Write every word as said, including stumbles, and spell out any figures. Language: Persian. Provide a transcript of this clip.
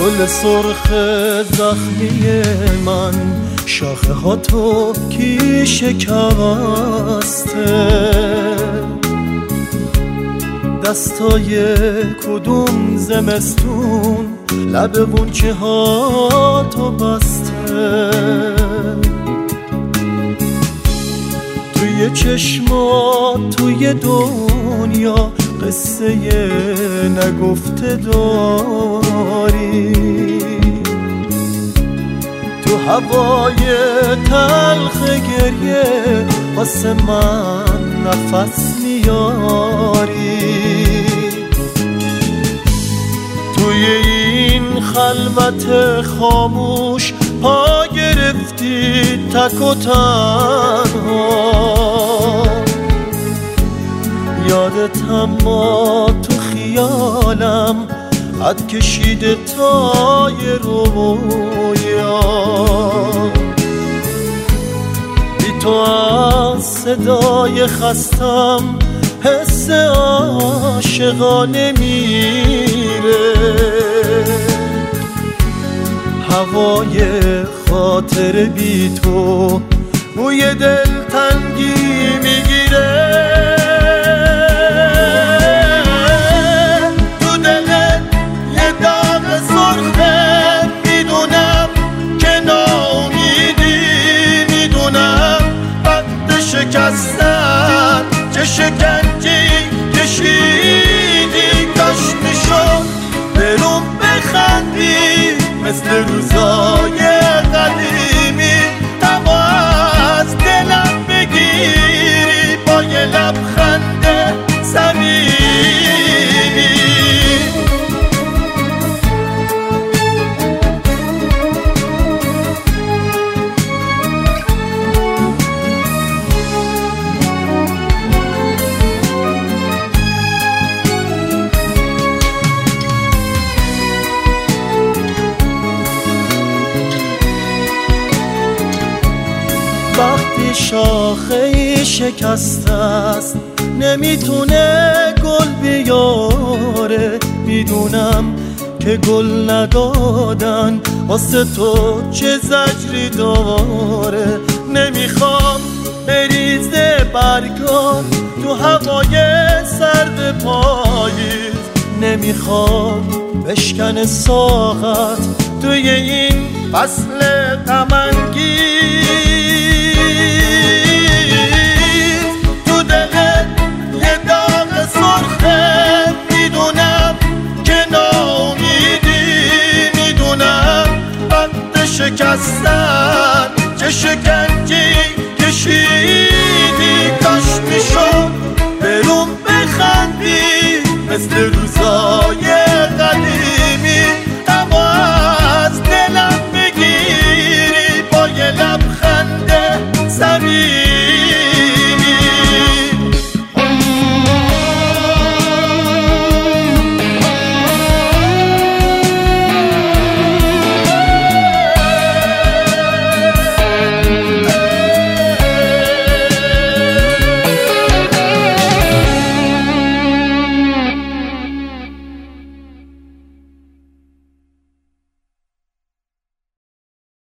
گل سرخ زخمی من، شاخه ها تو کی شکسته؟ دستای کدوم زمستون لب غنچه ها تو بسته؟ توی چشمات توی دنیا قصه نگفته داری، تو هوای تلخ گریه واسه من نفس میاری. توی این خلوت خاموش پا گرفتی تک و تنها، یادت اما تو خیالم حد کشیده تا یه رویا. بی تو از صدای خستم حس عاشقانه میره، هوای خاطر بی تو بوی دلتنگی میگیره. تو دلت یه داغ سرخه، میدونم که ناامیدی، میدونم وقت شکستن چه شکنجی کشیدی. کاش میشد برون بخندی مثل روزای قدیمی، اما از دلم بگیری با یه لبخند صمیمی. وقتی شاخه شکسته است نمیتونه گل بیاره، میدونم که گل ندادن واسه تو چه زجری داره. نمیخوام بریزه برگان تو هوای سرد پاییز، نمیخوام بشکن ساقت توی این فصل غم انگیز. تو دلت یه داغ سرخه، میدونم که ناامیدی، میدونم وقت شکستن چه شکنجی کشیدی. کاش میشد برون بخندی مثل روزای